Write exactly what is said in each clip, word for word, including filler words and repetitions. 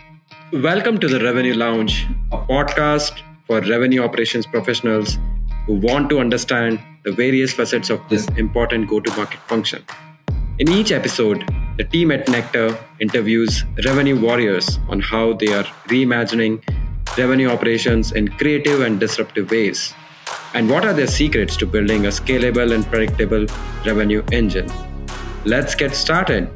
Welcome to the Revenue Lounge, a podcast for revenue operations professionals who want to understand the various facets of this important go to market function. In each episode, the team at Nectar interviews revenue warriors on how they are reimagining revenue operations in creative and disruptive ways, and what are their secrets to building a scalable and predictable revenue engine. Let's get started.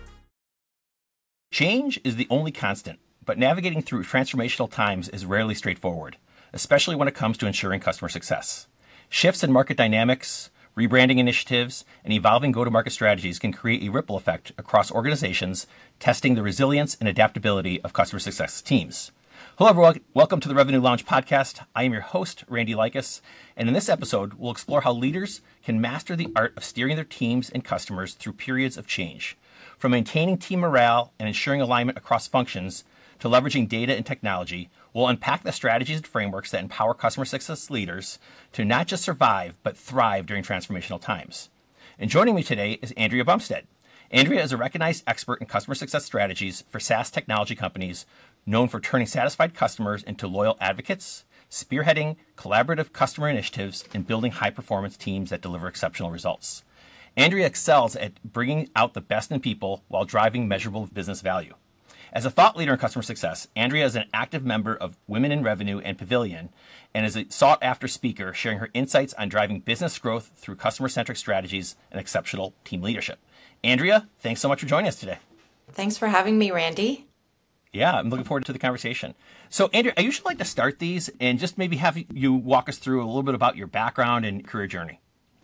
Change is the only constant, but navigating through transformational times is rarely straightforward, especially when it comes to ensuring customer success. Shifts in market dynamics, rebranding initiatives, and evolving go-to-market strategies can create a ripple effect across organizations, testing the resilience and adaptability of customer success teams. Hello, everyone. Welcome to the Revenue Lounge podcast. I am your host, Randy Likas, and in this episode, we'll explore how leaders can master the art of steering their teams and customers through periods of change. From maintaining team morale and ensuring alignment across functions to leveraging data and technology, we'll unpack the strategies and frameworks that empower customer success leaders to not just survive, but thrive during transformational times. And joining me today is Andrea Bumstead. Andrea is a recognized expert in customer success strategies for SaaS technology companies, known for turning satisfied customers into loyal advocates, spearheading collaborative customer initiatives, and building high-performance teams that deliver exceptional results. Andrea excels at bringing out the best in people while driving measurable business value. As a thought leader in customer success, Andrea is an active member of Women in Revenue and Pavilion, and is a sought-after speaker sharing her insights on driving business growth through customer-centric strategies and exceptional team leadership. Andrea, thanks so much for joining us today. Thanks for having me, Randy. Yeah, I'm looking forward to the conversation. So, Andrea, I usually like to start these and just maybe have you walk us through a little bit about your background and career journey.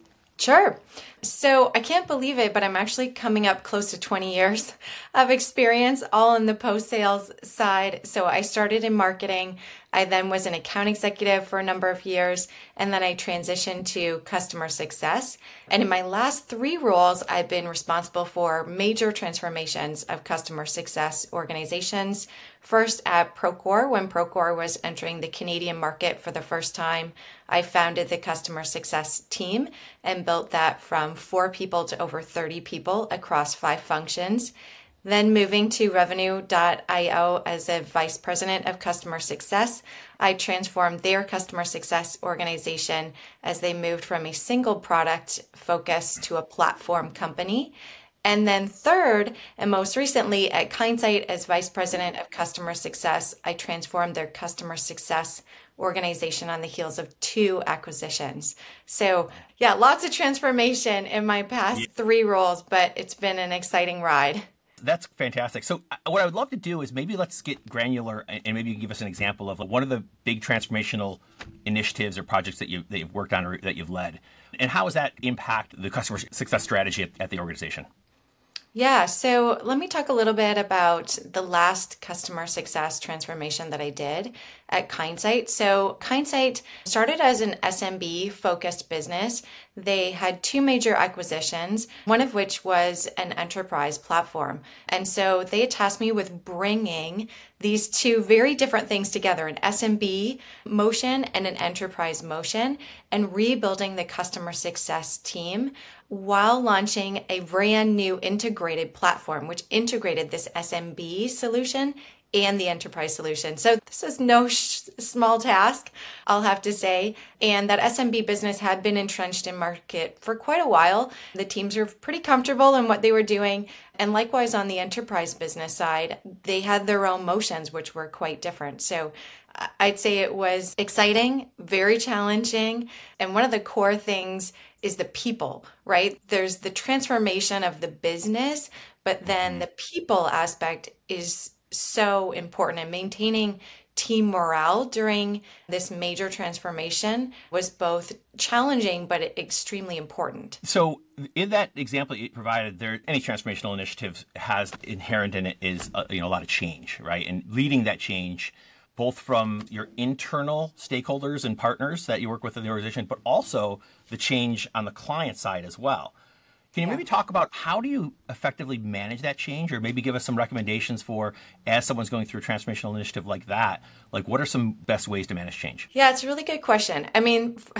Sure. So I can't believe it, but I'm actually coming up close to twenty years of experience, all in the post-sales side. So I started in marketing. I then was an account executive for a number of years, and then I transitioned to customer success. And in my last three roles, I've been responsible for major transformations of customer success organizations. First at Procore, when Procore was entering the Canadian market for the first time, I founded the customer success team and built that from four people to over thirty people across five functions. Then moving to Revenue dot io as a vice president of customer success, I transformed their customer success organization as they moved from a single product focus to a platform company. And then third, and most recently at Kindsight as vice president of customer success, I transformed their customer success organization on the heels of two acquisitions. So yeah, lots of transformation in my past three roles, but it's been an exciting ride. That's fantastic. So what I would love to do is maybe let's get granular and maybe you can give us an example of one of the big transformational initiatives or projects that, you, that you've worked on or that you've led. And how does that impact the customer success strategy at, at the organization? Yeah, so let me talk a little bit about the last customer success transformation that I did at Kindsight. So Kindsight started as an S M B focused business. They had two major acquisitions, one of which was an enterprise platform. And so they tasked me with bringing these two very different things together, an S M B motion and an enterprise motion, and rebuilding the customer success team while launching a brand new integrated platform, which integrated this S M B solution and the enterprise solution. So this is no sh- small task, I'll have to say. And that S M B business had been entrenched in market for quite a while. The teams were pretty comfortable in what they were doing. And likewise on the enterprise business side, they had their own motions, which were quite different. So I'd say it was exciting, very challenging. And one of the core things is the people, right? There's the transformation of the business, but then the people aspect is so important, and maintaining team morale during this major transformation was both challenging but extremely important. So in that example you provided, there any transformational initiative has inherent in it is a, you know a lot of change, right? And leading that change both from your internal stakeholders and partners that you work with in the organization, but also the change on the client side as well. Can you yeah. maybe talk about how do you effectively manage that change, or maybe give us some recommendations for, as someone's going through a transformational initiative like that, like what are some best ways to manage change? Yeah, it's a really good question. I mean,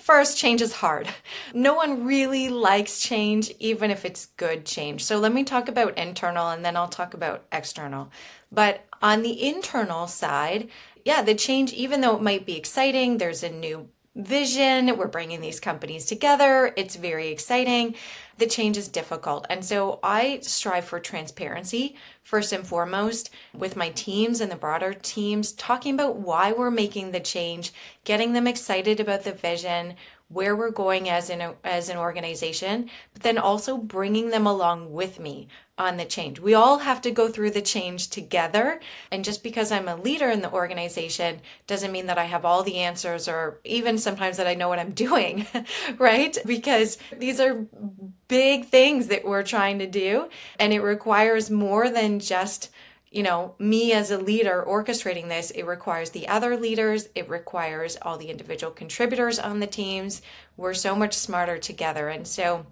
First, change is hard. No one really likes change, even if it's good change. So let me talk about internal and then I'll talk about external. But on the internal side, yeah, the change, even though it might be exciting, there's a new vision, we're bringing these companies together, it's very exciting. The change is difficult. And so I strive for transparency first and foremost with my teams and the broader teams, talking about why we're making the change, getting them excited about the vision, where we're going as an as an organization, but then also bringing them along with me on the change. We all have to go through the change together. And just because I'm a leader in the organization doesn't mean that I have all the answers or even sometimes that I know what I'm doing, right? Because these are big things that we're trying to do. And it requires more than just, you know, me as a leader orchestrating this. It requires the other leaders. It requires all the individual contributors on the teams. We're so much smarter together. And so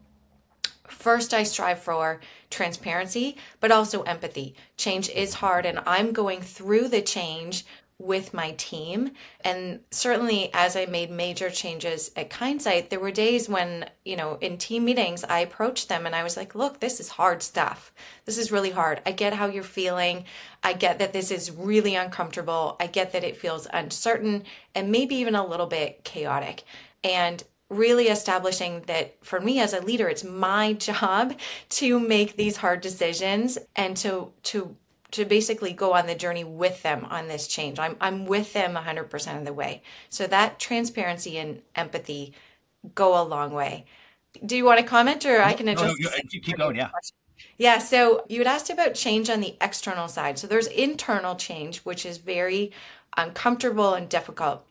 first, I strive for transparency, but also empathy. Change is hard, and I'm going through the change with my team. And certainly as I made major changes at Kindsight, there were days when, you know, in team meetings, I approached them and I was like, look, this is hard stuff. This is really hard. I get how you're feeling. I get that this is really uncomfortable. I get that it feels uncertain and maybe even a little bit chaotic. And really establishing that for me as a leader, it's my job to make these hard decisions and to to to basically go on the journey with them on this change. I'm I'm with them one hundred percent of the way. So that transparency and empathy go a long way. Do you want to comment or I can address? No, no, you, keep going, yeah. Yeah, so you had asked about change on the external side. So there's internal change, which is very uncomfortable and difficult.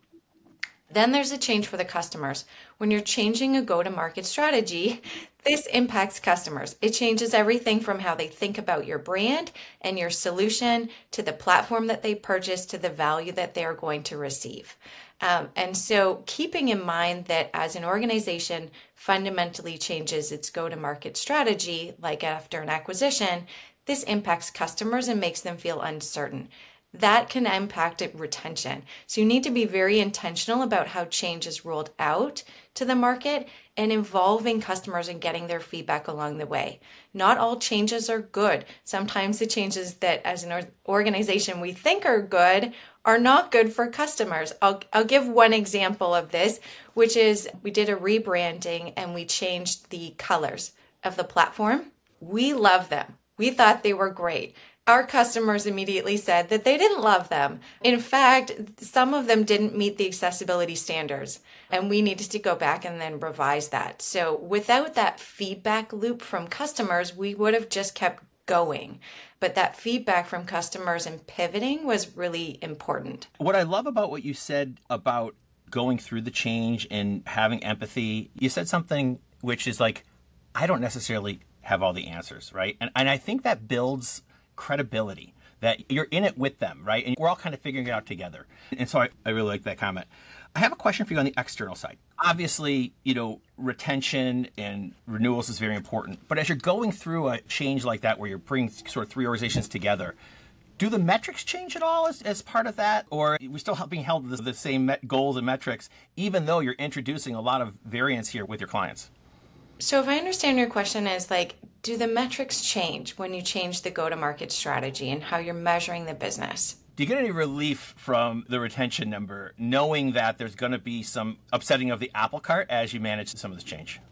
Then there's a change for the customers. When you're changing a go-to-market strategy, this impacts customers. It changes everything from how they think about your brand and your solution to the platform that they purchase to the value that they're going to receive. Um, and so keeping in mind that as an organization fundamentally changes its go-to-market strategy, like after an acquisition, this impacts customers and makes them feel uncertain. That can impact retention. So you need to be very intentional about how change is rolled out to the market and involving customers and getting their feedback along the way. Not all changes are good. Sometimes the changes that as an organization we think are good are not good for customers. I'll, I'll give one example of this, which is we did a rebranding and we changed the colors of the platform. We love them. We thought they were great. Our customers immediately said that they didn't love them. In fact, some of them didn't meet the accessibility standards, and we needed to go back and then revise that. So without that feedback loop from customers, we would have just kept going. But that feedback from customers and pivoting was really important. What I love about what you said about going through the change and having empathy, you said something which is like, I don't necessarily have all the answers, right? And, and I think that builds credibility, that you're in it with them, right? And we're all kind of figuring it out together. And so I, I really like that comment. I have a question for you on the external side. Obviously, you know, retention and renewals is very important. But as you're going through a change like that, where you're bringing sort of three organizations together, do the metrics change at all as, as part of that? Or are we still being held to the, the same met goals and metrics, even though you're introducing a lot of variance here with your clients? So if I understand your question is like, do the metrics change when you change the go-to-market strategy and how you're measuring the business? Do you get any relief from the retention number, knowing that there's going to be some upsetting of the apple cart as you manage some of this change?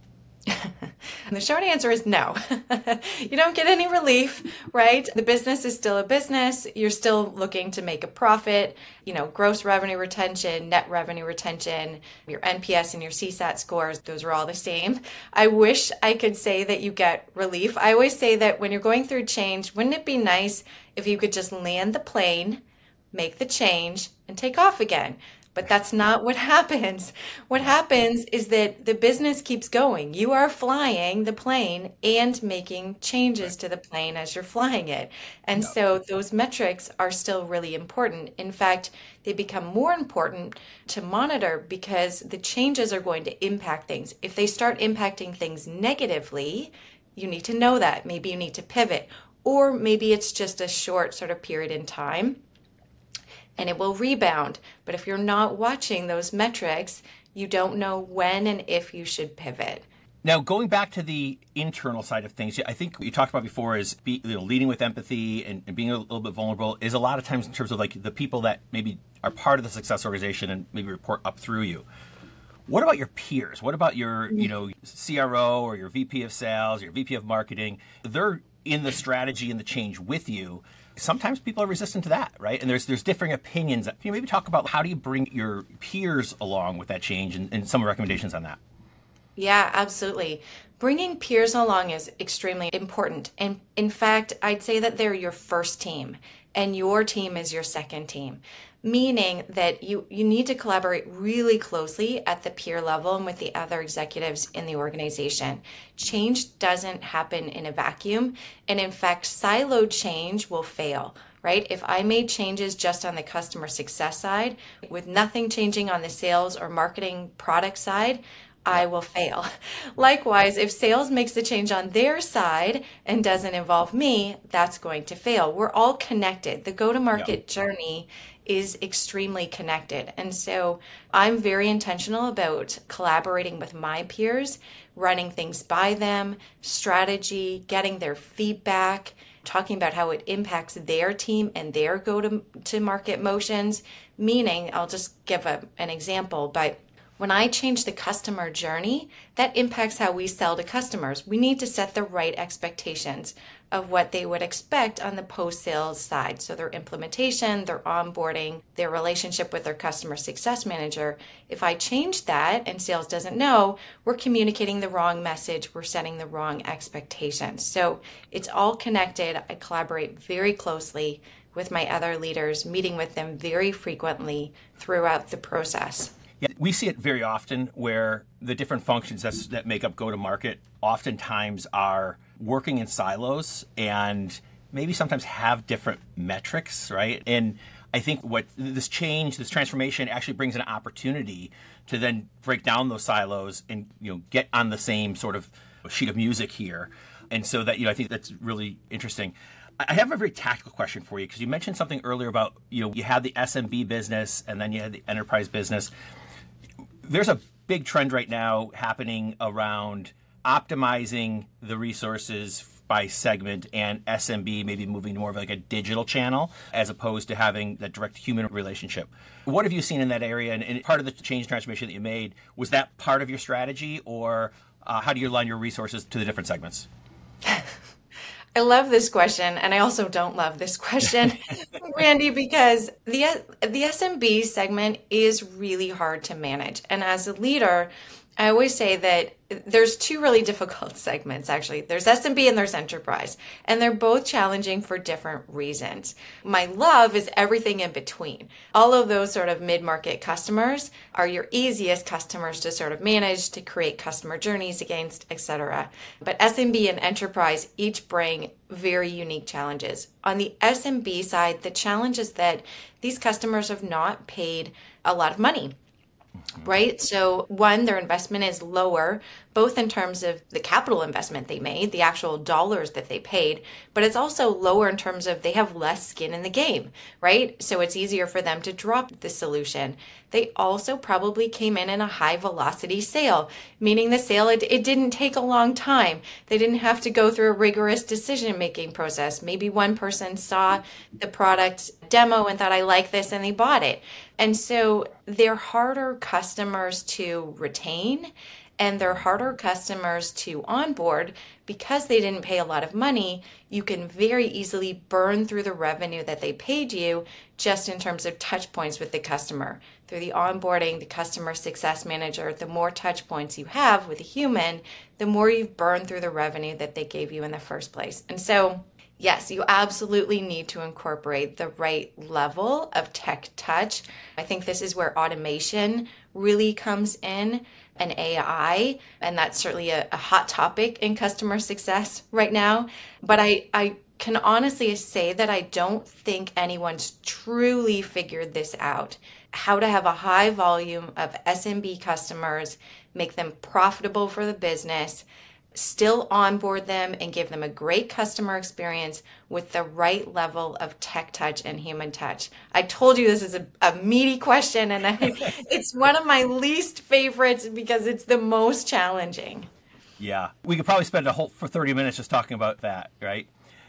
The short answer is no. You don't get any relief, right? The business is still a business. You're still looking to make a profit. You know, gross revenue retention, net revenue retention, your N P S and your C SAT scores, those are all the same. I wish I could say that you get relief. I always say that when you're going through change, wouldn't it be nice if you could just land the plane, make the change, and take off again? But that's not what happens. What happens is that the business keeps going. You are flying the plane and making changes to the plane as you're flying it. And no. So those metrics are still really important. In fact, they become more important to monitor because the changes are going to impact things. If they start impacting things negatively, you need to know that. Maybe you need to pivot, or maybe it's just a short sort of period in time and it will rebound. But if you're not watching those metrics, You don't know when and if you should pivot. Now, going back to the internal side of things, I think what you talked about before is be, you know, leading with empathy and, and being a little bit vulnerable is a lot of times in terms of like the people that maybe are part of the success organization and maybe report up through you. What about your peers? What about your, you know, C R O or your V P of sales, your V P of marketing? They're in the strategy and the change with you. Sometimes people are resistant to that, right? And there's there's differing opinions. Can you maybe talk about how do you bring your peers along with that change and, and some recommendations on that? Yeah, absolutely. Bringing peers along is extremely important. And in fact, I'd say that they're your first team and your team is your second team, meaning that you, you need to collaborate really closely at the peer level and with the other executives in the organization. Change doesn't happen in a vacuum. And in fact, siloed change will fail. Right? If I made changes just on the customer success side with nothing changing on the sales or marketing product side, I will fail. Likewise, if sales makes the change on their side and doesn't involve me, that's going to fail. We're all connected. The go-to-market yep. journey is extremely connected. And so I'm very intentional about collaborating with my peers, running things by them, strategy, getting their feedback, talking about how it impacts their team and their go-to-market motions. Meaning, I'll just give a, an example, but when I change the customer journey, that impacts how we sell to customers. We need to set the right expectations of what they would expect on the post-sales side. So their implementation, their onboarding, their relationship with their customer success manager. If I change that and sales doesn't know, we're communicating the wrong message. We're setting the wrong expectations. So it's all connected. I collaborate very closely with my other leaders, meeting with them very frequently throughout the process. Yeah, we see it very often where the different functions that's, that make up go-to-market oftentimes are working in silos and maybe sometimes have different metrics, right? And I think what this change, this transformation actually brings an opportunity to then break down those silos and, you know, get on the same sort of sheet of music here. And so that, you know, I think that's really interesting. I have a very tactical question for you because you mentioned something earlier about, you know, you had the S M B business and then you had the enterprise business. There's a big trend right now happening around optimizing the resources by segment and S M B maybe moving to more of like a digital channel as opposed to having that direct human relationship. What have you seen in that area? And, and part of the change transformation that you made, was that part of your strategy or uh, how do you align your resources to the different segments? I love this question, and I also don't love this question, Randy, because the the S M B segment is really hard to manage. And as a leader, I always say that there's two really difficult segments, actually. There's S M B and there's enterprise, and they're both challenging for different reasons. My love is everything in between. All of those sort of mid-market customers are your easiest customers to sort of manage, to create customer journeys against, et cetera. But S M B and enterprise each bring very unique challenges. On the S M B side, the challenge is that these customers have not paid a lot of money. Right? So one, their investment is lower, both in terms of the capital investment they made, the actual dollars that they paid, but it's also lower in terms of they have less skin in the game, right? So it's easier for them to drop the solution. They also probably came in in a high velocity sale, meaning the sale, it, it didn't take a long time. They didn't have to go through a rigorous decision-making process. Maybe one person saw the product demo and thought, I like this, and they bought it. And so they're harder customers to retain and they're harder customers to onboard because they didn't pay a lot of money. You can very easily burn through the revenue that they paid you just in terms of touch points with the customer. Through the onboarding, the customer success manager, the more touch points you have with a human, the more you've burned through the revenue that they gave you in the first place. And so yes, you absolutely need to incorporate the right level of tech touch. I think this is where automation really comes in, and A I, and that's certainly a, a hot topic in customer success right now. But I, I can honestly say that I don't think anyone's truly figured this out. How to have a high volume of S M B customers, make them profitable for the business, still onboard them and give them a great customer experience with the right level of tech touch and human touch? I told you this is a, a meaty question, and I, it's one of my least favorites because it's the most challenging. Yeah, we could probably spend a whole for thirty minutes just talking about that, right?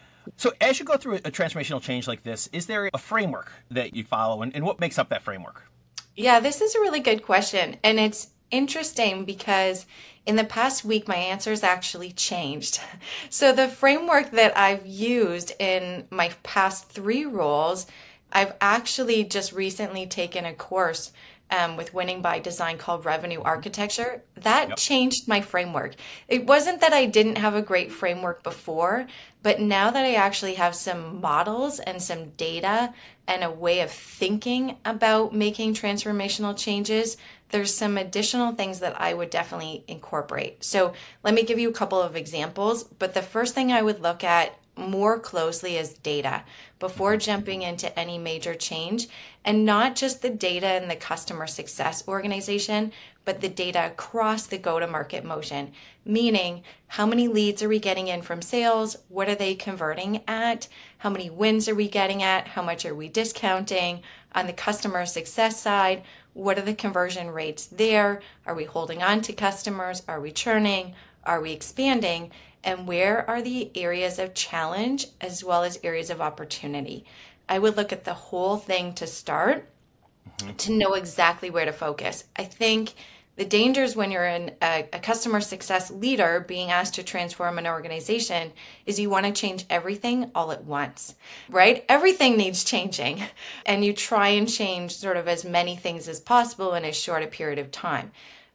So as you go through a transformational change like this, is there a framework that you follow, and, and what makes up that framework? Yeah, this is a really good question. And it's interesting because in the past week, my answers actually changed. So the framework that I've used in my past three roles, I've actually just recently taken a course Um, with Winning by Design called Revenue Architecture. That yep. changed my framework. It wasn't that I didn't have a great framework before, but now that I actually have some models and some data and a way of thinking about making transformational changes, there's some additional things that I would definitely incorporate. So let me give you a couple of examples, but the first thing I would look at more closely is data before jumping into any major change, and not just the data in the customer success organization, but the data across the go-to-market motion, meaning how many leads are we getting in from sales? What are they converting at? How many wins are we getting at? How much are we discounting? On the customer success side, what are the conversion rates there? Are we holding on to customers? Are we churning? Are we expanding? And where are the areas of challenge as well as areas of opportunity? I would look at the whole thing to start mm-hmm. to know exactly where to focus. I think the dangers when you're in a, a customer success leader being asked to transform an organization is you want to change everything all at once, right? Everything needs changing, and you try and change sort of as many things as possible in as short a period of time.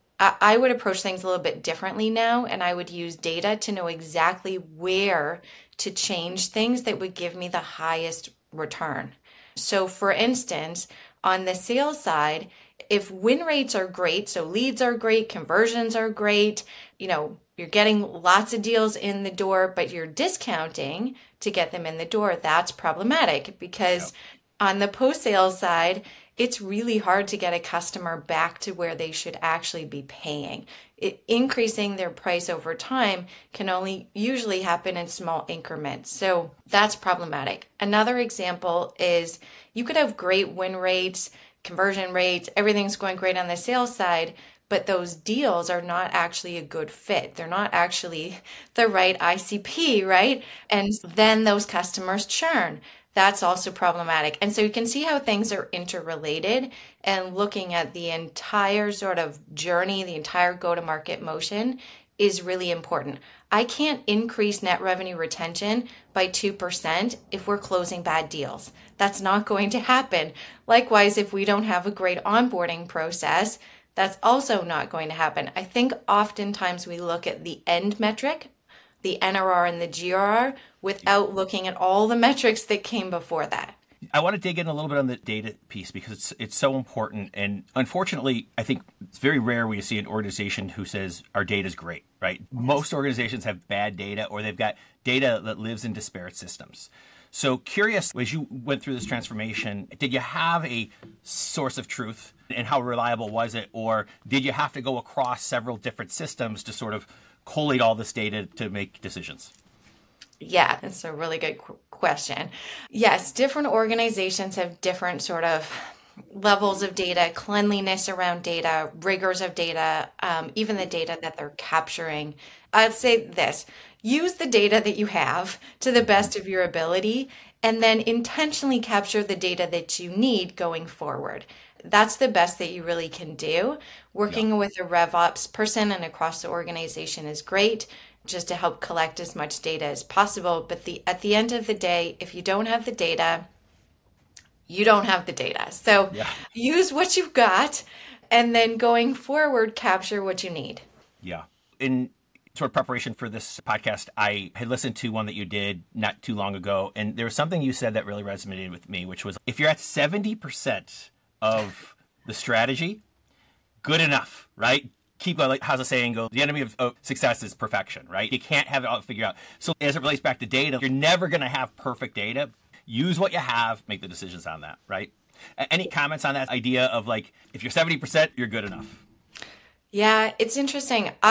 I would approach things a little bit differently now, and I would use data to know exactly where to change things that would give me the highest return. So for instance, on the sales side, if win rates are great, so leads are great, conversions are great, you know, you're getting lots of deals in the door, but you're discounting to get them in the door, that's problematic because yep. on the post-sales side, it's really hard to get a customer back to where they should actually be paying. It, increasing their price over time can only usually happen in small increments. So that's problematic. Another example is you could have great win rates, conversion rates, everything's going great on the sales side, but those deals are not actually a good fit. They're not actually the right I C P, right? And then those customers churn. That's also problematic. And so you can see how things are interrelated, and looking at the entire sort of journey, the entire go-to-market motion is really important. I can't increase net revenue retention by two percent if we're closing bad deals. That's not going to happen. Likewise, if we don't have a great onboarding process, that's also not going to happen. I think oftentimes we look at the end metric, the N R R and the G R R, without looking at all the metrics that came before that. I want to dig in a little bit on the data piece because it's it's so important. And unfortunately, I think it's very rare when you see an organization who says our data is great, right? Most organizations have bad data, or they've got data that lives in disparate systems. So curious, as you went through this transformation, did you have a source of truth, and how reliable was it? Or did you have to go across several different systems to sort of collate all this data to make decisions? Yeah, that's a really good qu- question. Yes, different organizations have different sort of levels of data, cleanliness around data, rigors of data, um, even the data that they're capturing. I'd say this, use the data that you have to the best of your ability, and then intentionally capture the data that you need going forward. That's the best that you really can do. Working yeah. with a RevOps person and across the organization is great, just to help collect as much data as possible. But the at the end of the day, if you don't have the data, you don't have the data. So yeah. use what you've got, and then going forward, capture what you need. Yeah. In sort of preparation for this podcast, I had listened to one that you did not too long ago, and there was something you said that really resonated with me, which was if you're at seventy percent of the strategy, good enough, right? Keep going, like how's the saying go? The enemy of, of success is perfection, right? You can't have it all figured out. So as it relates back to data, you're never going to have perfect data. Use what you have, make the decisions on that, right? Any comments on that idea of like, if you're seventy percent, you're good enough? Yeah, it's interesting. I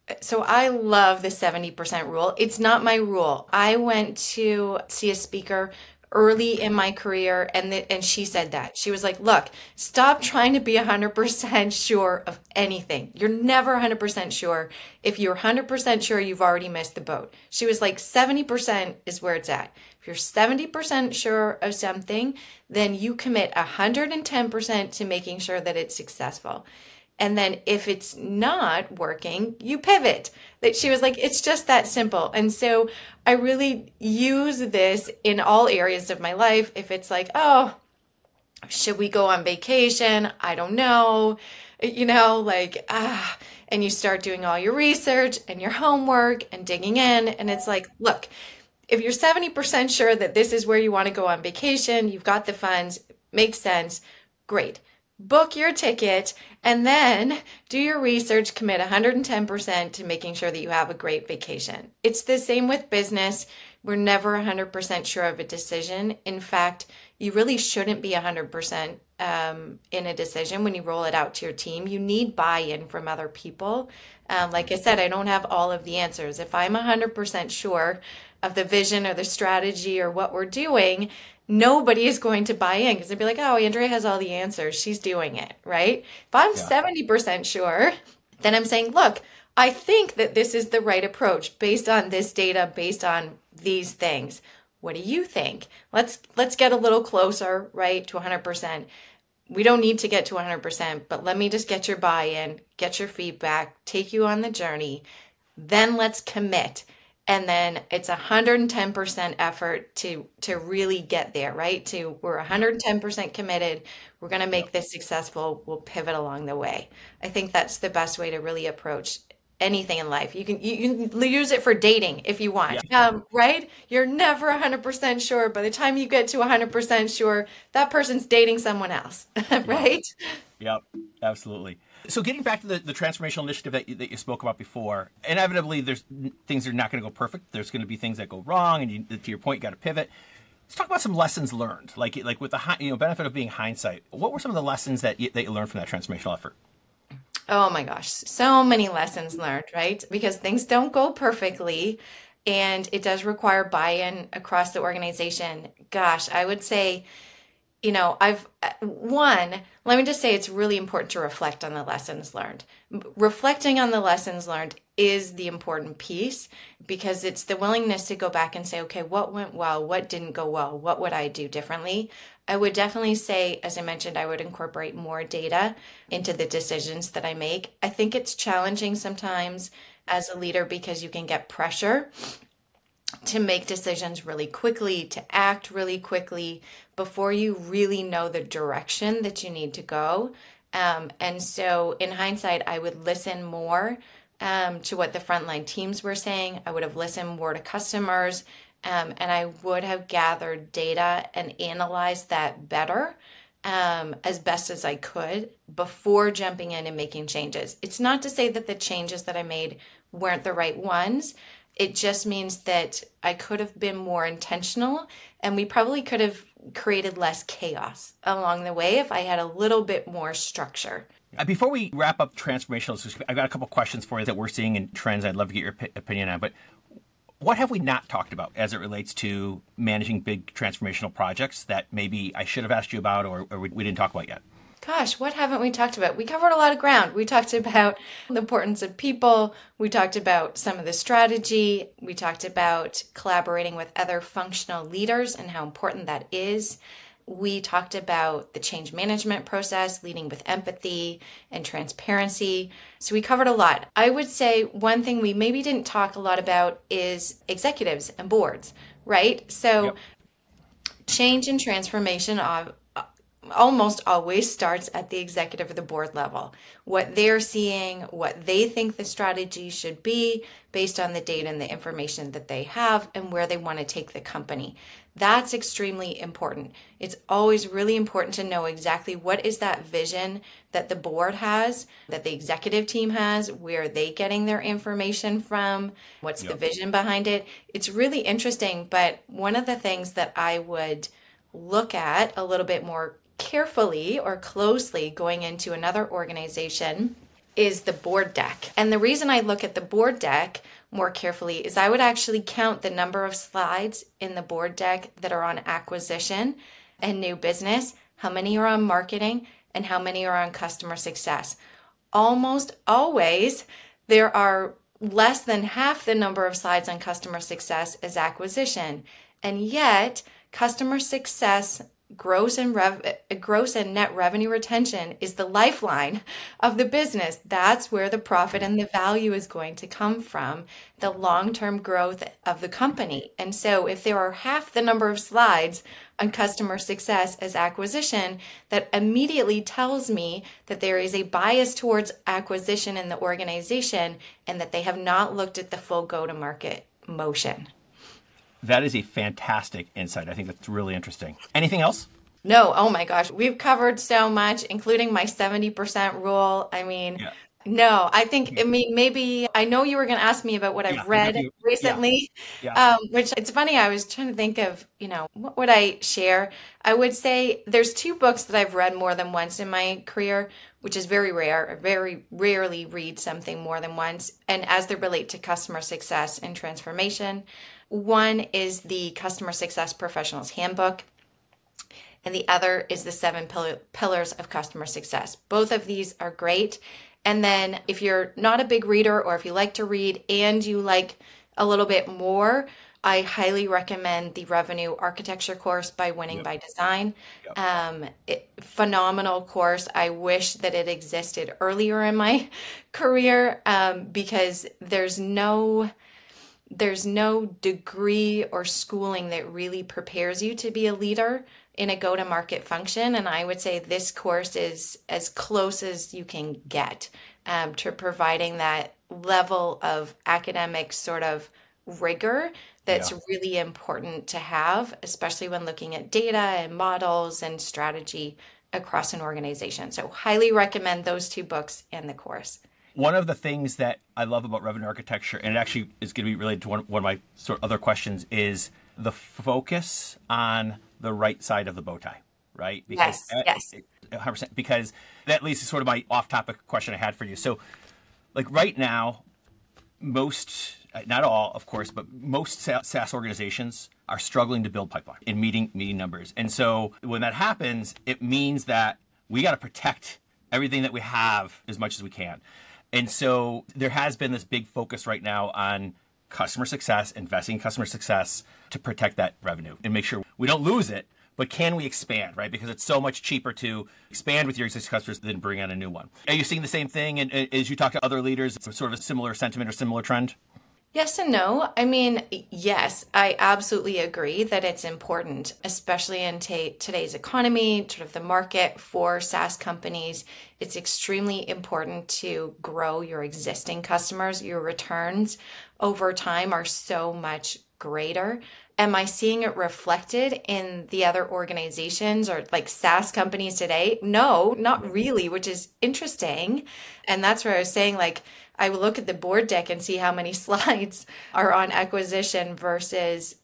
So I love the seventy percent rule. It's not my rule. I went to see a speaker early in my career and the, and she said that. She was like, "Look, stop trying to be one hundred percent sure of anything. You're never one hundred percent sure. If you're one hundred percent sure, you've already missed the boat." She was like, seventy percent is where it's at. If you're seventy percent sure of something, then you commit one hundred ten percent to making sure that it's successful. And then if it's not working, you pivot. That she was like, it's just that simple. And so I really use this in all areas of my life. If it's like, oh, should we go on vacation? I don't know. You know, like, ah, and you start doing all your research and your homework and digging in. And it's like, look, if you're seventy percent sure that this is where you want to go on vacation, you've got the funds, makes sense, great. Book your ticket and then do your research, commit one hundred ten percent to making sure that you have a great vacation. It's the same with business. We're never one hundred percent sure of a decision. In fact, you really shouldn't be one hundred percent um, in a decision when you roll it out to your team. You need buy-in from other people. Um, like I said, I don't have all of the answers. If I'm one hundred percent sure of the vision or the strategy or what we're doing, nobody is going to buy in because they'd be like, oh, Andrea has all the answers. She's doing it, right? If I'm yeah. seventy percent sure, then I'm saying, look, I think that this is the right approach based on this data, based on these things. What do you think? Let's let's get a little closer, right, to one hundred percent. We don't need to get to one hundred percent, but let me just get your buy-in, get your feedback, take you on the journey. Then let's commit. And then it's one hundred ten percent effort to to really get there, right? To we're one hundred ten percent committed. We're going to make this successful. We'll pivot along the way. I think that's the best way to really approach anything in life. You can you can use it for dating if you want, yeah. um, right? You're never one hundred percent sure. By the time you get to one hundred percent sure, that person's dating someone else, right? Yep, absolutely. So getting back to the, the transformational initiative that you, that you spoke about before, inevitably there's things that are not going to go perfect. There's going to be things that go wrong, and you, to your point, you got to pivot. Let's talk about some lessons learned, like like with the you know benefit of being hindsight. What were some of the lessons that you, that you learned from that transformational effort? Oh my gosh, so many lessons learned, right? Because things don't go perfectly, and it does require buy-in across the organization. Gosh, I would say, you know, I've, one, let me just say it's really important to reflect on the lessons learned. Reflecting on the lessons learned is the important piece because it's the willingness to go back and say, okay, what went well? What didn't go well? What would I do differently? I would definitely say, as I mentioned, I would incorporate more data into the decisions that I make. I think it's challenging sometimes as a leader because you can get pressure to make decisions really quickly, to act really quickly before you really know the direction that you need to go. Um, and so in hindsight, I would listen more um, to what the frontline teams were saying. I would have listened more to customers, um, and I would have gathered data and analyzed that better um, as best as I could before jumping in and making changes. It's not to say that the changes that I made weren't the right ones. It just means that I could have been more intentional, and we probably could have created less chaos along the way if I had a little bit more structure. Before we wrap up transformational, I've got a couple questions for you that we're seeing in trends I'd love to get your opinion on. But what have we not talked about as it relates to managing big transformational projects that maybe I should have asked you about or, or we, we didn't talk about yet? Gosh, what haven't we talked about? We covered a lot of ground. We talked about the importance of people. We talked about some of the strategy. We talked about collaborating with other functional leaders and how important that is. We talked about the change management process, leading with empathy and transparency. So we covered a lot. I would say one thing we maybe didn't talk a lot about is executives and boards, right? So yep. Change and transformation of almost always starts at the executive or the board level. What they're seeing, what they think the strategy should be based on the data and the information that they have and where they want to take the company. That's extremely important. It's always really important to know exactly what is that vision that the board has, that the executive team has, where are they getting their information from, what's yep. the vision behind it. It's really interesting, but one of the things that I would look at a little bit more carefully or closely going into another organization is the board deck. And the reason I look at the board deck more carefully is I would actually count the number of slides in the board deck that are on acquisition and new business, how many are on marketing, and how many are on customer success. Almost always, there are less than half the number of slides on customer success as acquisition. And yet, customer success gross and rev- gross and net revenue retention is the lifeline of the business. That's where the profit and the value is going to come from, the long-term growth of the company. And so if there are half the number of slides on customer success as acquisition, that immediately tells me that there is a bias towards acquisition in the organization and that they have not looked at the full go-to-market motion. That is a fantastic insight. I think that's really interesting. Anything else? No. Oh my gosh. We've covered so much, including my seventy percent rule. I mean, yeah. no, I think, I mean, maybe, I know you were going to ask me about what I've yeah, read you, recently, yeah, yeah. Um, which it's funny. I was trying to think of, you know, what would I share? I would say there's two books that I've read more than once in my career, which is very rare. I very rarely read something more than once. And as they relate to customer success and transformation, one is the Customer Success Professionals Handbook, and the other is the Seven Pill- Pillars of Customer Success. Both of these are great. And then if you're not a big reader, or if you like to read and you like a little bit more, I highly recommend the Revenue Architecture course by Winning yep. by Design. Yep. Um, it, phenomenal course. I wish that it existed earlier in my career um, because there's no... There's no degree or schooling that really prepares you to be a leader in a go-to-market function. And I would say this course is as close as you can get um, to providing that level of academic sort of rigor that's yeah. really important to have, especially when looking at data and models and strategy across an organization. So highly recommend those two books and the course. One of the things that I love about revenue architecture, and it actually is going to be related to one, one of my sort of other questions, is the focus on the right side of the bow tie, right? Because yes, yes. one hundred percent, because that leads to sort of my off-topic question I had for you. So, like right now, most, not all, of course, but most SaaS organizations are struggling to build pipeline in meeting meeting numbers. And so when that happens, it means that we got to protect everything that we have as much as we can. And so there has been this big focus right now on customer success, investing in customer success to protect that revenue and make sure we don't lose it, but can we expand, right? Because it's so much cheaper to expand with your existing customers than bring on a new one. Are you seeing the same thing? And as you talk to other leaders, sort of a similar sentiment or similar trend? Yes and no. I mean, yes, I absolutely agree that it's important, especially in t- today's economy, sort of the market for SaaS companies. It's extremely important to grow your existing customers. Your returns over time are so much greater. Am I seeing it reflected in the other organizations or like SaaS companies today? No, not really, which is interesting. And that's where I was saying, like, I would look at the board deck and see how many slides are on acquisition versus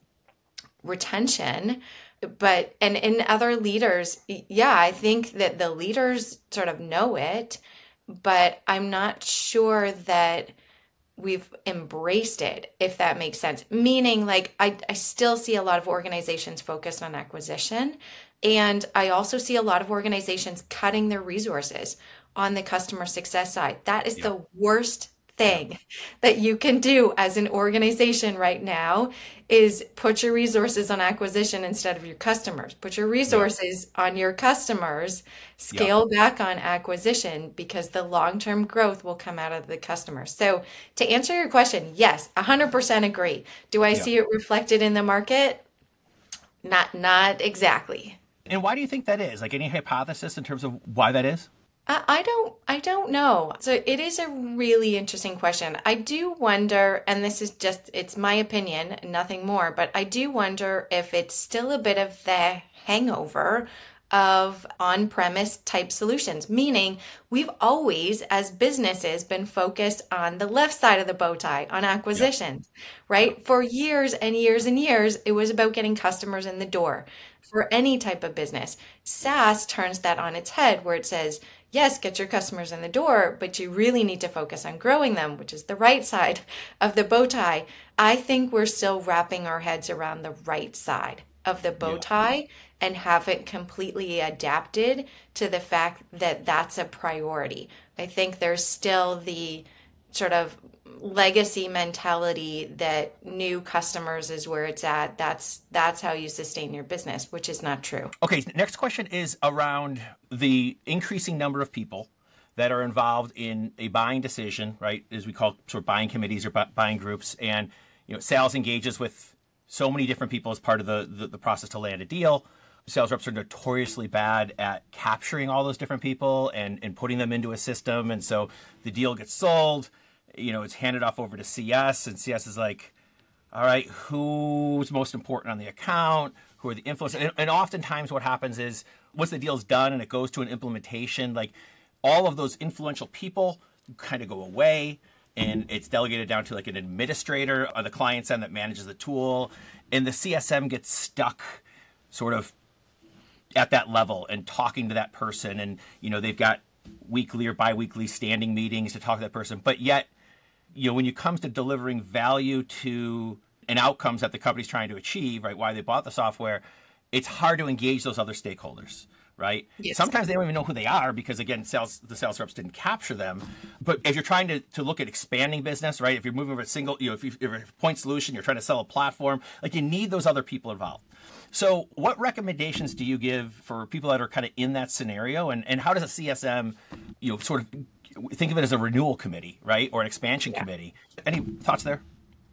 retention. But, and in other leaders, yeah, I think that the leaders sort of know it, but I'm not sure that we've embraced it, if that makes sense. Meaning, like, I, I still see a lot of organizations focused on acquisition. And I also see a lot of organizations cutting their resources on the customer success side. That is yeah. the worst thing yeah. that you can do as an organization right now is put your resources on acquisition instead of your customers. Put your resources yeah. on your customers, scale yeah. back on acquisition because the long-term growth will come out of the customers. So to answer your question, yes, one hundred percent agree. Do I yeah. see it reflected in the market? Not, not exactly. And why do you think that is? Like any hypothesis in terms of why that is? I don't I don't know. So it is a really interesting question. I do wonder, and this is just, it's my opinion, nothing more, but I do wonder if it's still a bit of the hangover of on-premise type solutions, meaning we've always, as businesses, been focused on the left side of the bow tie, on acquisitions, yeah. right? Yeah. For years and years and years, it was about getting customers in the door for any type of business. SaaS turns that on its head, where it says, yes, get your customers in the door, but you really need to focus on growing them, which is the right side of the bow tie. I think we're still wrapping our heads around the right side of the bow tie yeah. and haven't completely adapted to the fact that that's a priority. I think there's still the sort of legacy mentality that new customers is where it's at. That's that's how you sustain your business, which is not true. Okay, next question is around the increasing number of people that are involved in a buying decision, right? As we call sort of buying committees or buying groups, and you know, sales engages with so many different people as part of the, the, the process to land a deal. Sales reps are notoriously bad at capturing all those different people and, and putting them into a system. And so the deal gets sold, you know, it's handed off over to C S, and C S is like, all right, who's most important on the account? Who are the influencers? And, and oftentimes what happens is once the deal's done and it goes to an implementation, like all of those influential people kind of go away. And it's delegated down to like an administrator on the client end that manages the tool. And the C S M gets stuck sort of at that level and talking to that person. And, you know, they've got weekly or biweekly standing meetings to talk to that person. But yet, you know, when it comes to delivering value to and outcomes that the company's trying to achieve, right, why they bought the software, it's hard to engage those other stakeholders. Right. Yes. Sometimes they don't even know who they are because, again, sales the sales reps didn't capture them. But if you're trying to, to look at expanding business, right, if you're moving from a single, you know, if, you, if you're a point solution, you're trying to sell a platform, like you need those other people involved. So what recommendations do you give for people that are kind of in that scenario? And, and how does a C S M, you know, sort of think of it as a renewal committee, right, or an expansion yeah. committee? Any thoughts there?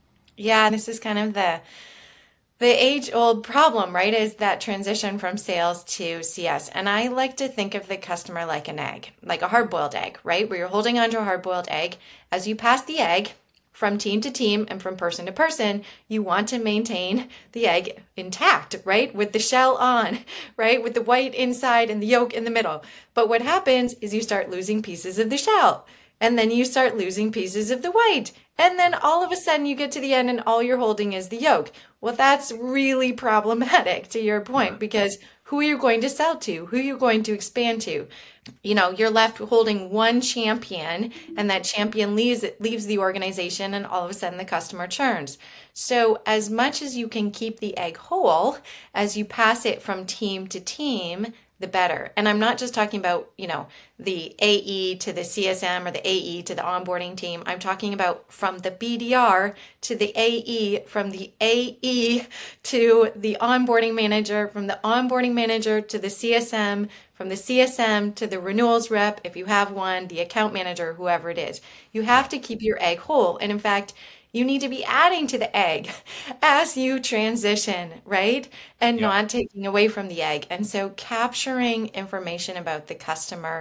Yeah, this is kind of the... The age-old problem, right, is that transition from sales to C S. And I like to think of the customer like an egg, like a hard-boiled egg, right, where you're holding onto a hard-boiled egg. As you pass the egg from team to team and from person to person, you want to maintain the egg intact, right, with the shell on, right, with the white inside and the yolk in the middle. But what happens is you start losing pieces of the shell. And then you start losing pieces of the white. And then all of a sudden you get to the end and all you're holding is the yolk. Well, that's really problematic to your point, because who are you going to sell to? Who are you going to expand to? You know, you're left holding one champion, and that champion leaves leaves the organization, and all of a sudden the customer churns. So as much as you can keep the egg whole as you pass it from team to team, the better. And I'm not just talking about, you know, the A E to the C S M or the A E to the onboarding team. I'm talking about from the B D R to the A E, from the A E to the onboarding manager, from the onboarding manager to the C S M, from the C S M to the renewals rep, if you have one, the account manager, whoever it is. You have to keep your egg whole. And in fact, you need to be adding to the egg as you transition, right? And yeah. not taking away from the egg. And so capturing information about the customer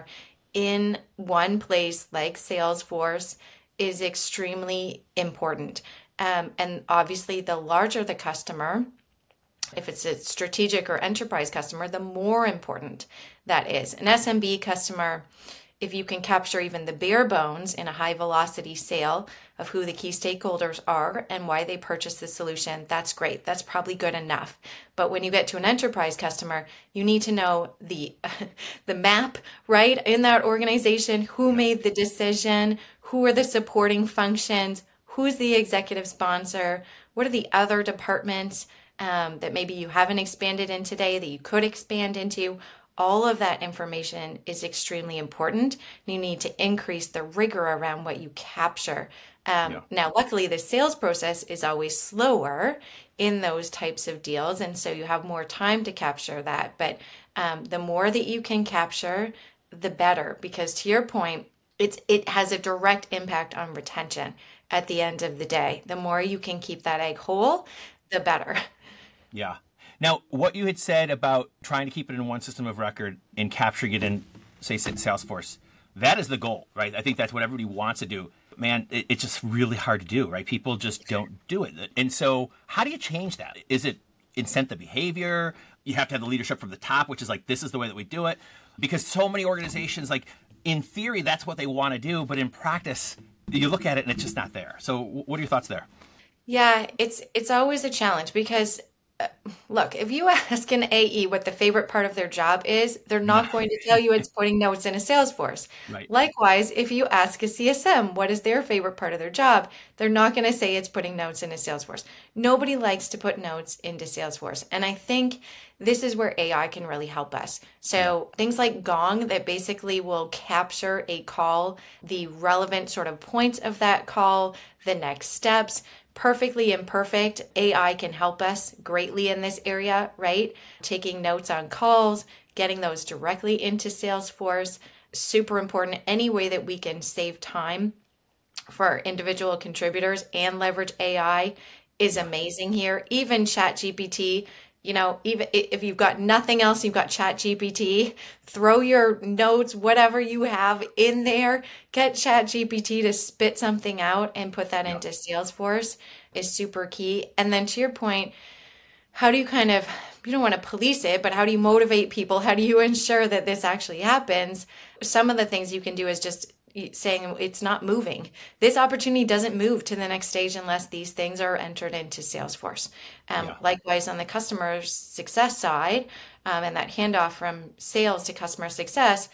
in one place like Salesforce is extremely important. Um, and obviously, the larger the customer, if it's a strategic or enterprise customer, the more important that is. An S M B customer, if you can capture even the bare bones in a high velocity sale of who the key stakeholders are and why they purchased the solution, that's great. That's probably good enough. But when you get to an enterprise customer, you need to know the the map, right, in that organization, who made the decision, who are the supporting functions, who's the executive sponsor, what are the other departments um, that maybe you haven't expanded in today that you could expand into. All of that information is extremely important. You need to increase the rigor around what you capture. Um, yeah. Now, luckily, the sales process is always slower in those types of deals, and so you have more time to capture that. But um, the more that you can capture, the better, because to your point, it's it has a direct impact on retention at the end of the day. The more you can keep that egg whole, the better. Yeah. Now, what you had said about trying to keep it in one system of record and capturing it in, say, Salesforce, that is the goal, right? I think that's what everybody wants to do. Man, it, it's just really hard to do, right? People just don't do it. And so how do you change that? Is it incent the behavior? you have to have the leadership from the top, which is like, this is the way that we do it. Because so many organizations, like in theory, that's what they want to do. But in practice, you look at it and it's just not there. So what are your thoughts there? Yeah, it's it's always a challenge because, uh, look, if you ask an A E what the favorite part of their job is, they're not going to tell you it's putting notes in a Salesforce. Right. Likewise, if you ask a C S M what is their favorite part of their job, they're not going to say it's putting notes in a Salesforce. Nobody likes to put notes into Salesforce. And I think this is where A I can really help us. So things like Gong that basically will capture a call, the relevant sort of points of that call, the next steps, perfectly imperfect. A I can help us greatly in this area, right? Taking notes on calls, getting those directly into Salesforce, super important. Any way that we can save time for our individual contributors and leverage A I is amazing here. Even ChatGPT, you know, even if you've got nothing else, you've got ChatGPT, throw your notes, whatever you have in there, get ChatGPT to spit something out and put that into Salesforce is super key. And then to your point, how do you kind of, you don't want to police it, but how do you motivate people? How do you ensure that this actually happens? Some of the things you can do is just saying it's not moving. This opportunity doesn't move to the next stage unless these things are entered into Salesforce. Um, yeah. Likewise, on the customer success side, um, and that handoff from sales to customer success,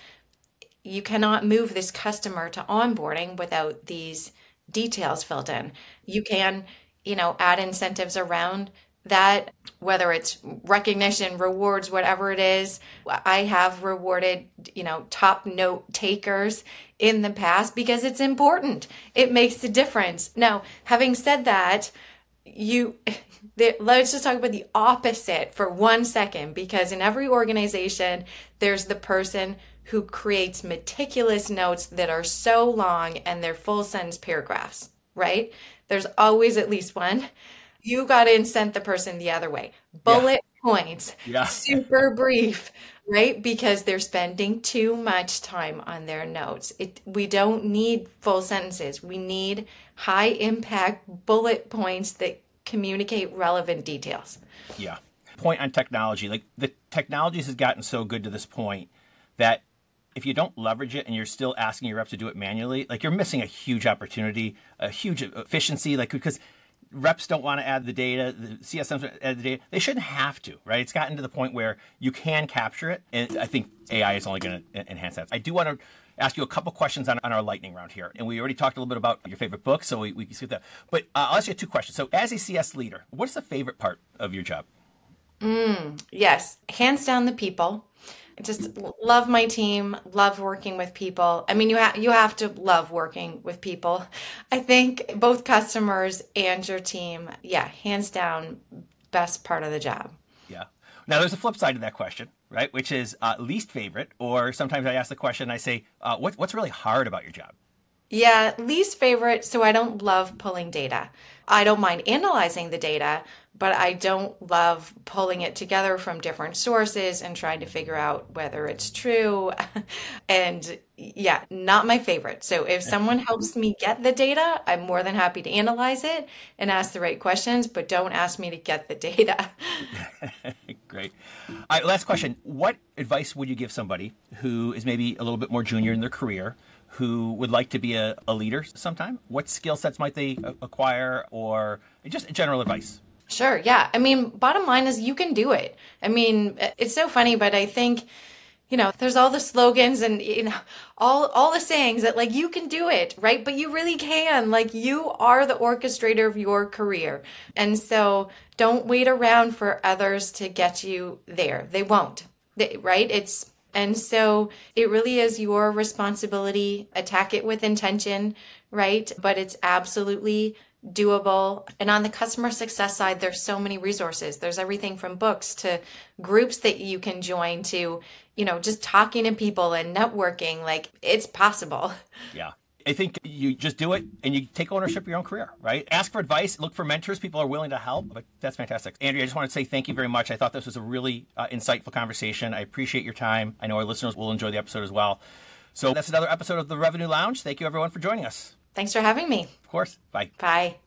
you cannot move this customer to onboarding without these details filled in. You can, you know, add incentives around that, whether it's recognition, rewards, whatever it is. I have rewarded, you know, top note takers in the past because it's important. It makes a difference. Now, having said that, you the, let's just talk about the opposite for one second, because in every organization, there's the person who creates meticulous notes that are so long and they're full sentence paragraphs, right? There's always at least one. You got to incent the person the other way. Bullet yeah. points, yeah. super brief, right? Because they're spending too much time on their notes. It, we don't need full sentences. We need high impact bullet points that communicate relevant details. Yeah. Point on technology. Like the technologies has gotten so good to this point that if you don't leverage it and you're still asking your reps to do it manually, like you're missing a huge opportunity, a huge efficiency, like because reps don't want to add the data, the C S Ms add the data. They shouldn't have to, right? It's gotten to the point where you can capture it. And I think A I is only going to enhance that. I do want to ask you a couple questions on, on our lightning round here. And we already talked a little bit about your favorite book, so we, we can skip that. But uh, I'll ask you two questions. So as a C S leader, what's the favorite part of your job? Mm, yes, hands down the people. I just love my team, love working with people. I mean, you have you have to love working with people. I think both customers and your team, yeah, hands down, best part of the job. Yeah. Now, there's a flip side to that question, right? Which is uh, least favorite, or sometimes I ask the question, I say, uh, what, what's really hard about your job? Yeah, least favorite. So I don't love pulling data. I don't mind analyzing the data, but I don't love pulling it together from different sources and trying to figure out whether it's true. And yeah, not my favorite. So if someone helps me get the data, I'm more than happy to analyze it and ask the right questions, but don't ask me to get the data. Great. All right, last question. What advice would you give somebody who is maybe a little bit more junior in their career, who would like to be a, a leader sometime? What skill sets might they acquire, or just general advice? Sure. Yeah. I mean, bottom line is you can do it. I mean, it's so funny, but I think, you know, there's all the slogans and, you know, all, all the sayings that like, you can do it, right? But you really can. Like, you are the orchestrator of your career. And so don't wait around for others to get you there. They won't, they, right? It's, and so it really is your responsibility. Attack it with intention, right? But it's absolutely doable. And on the customer success side, there's so many resources. There's everything from books to groups that you can join to, you know, just talking to people and networking. Like, it's possible. Yeah. I think you just do it and you take ownership of your own career, right? Ask for advice, look for mentors. People are willing to help. But that's fantastic. Andrea, I just want to say thank you very much. I thought this was a really uh, insightful conversation. I appreciate your time. I know our listeners will enjoy the episode as well. So that's another episode of the Revenue Lounge. Thank you, everyone, for joining us. Thanks for having me. Of course. Bye. Bye.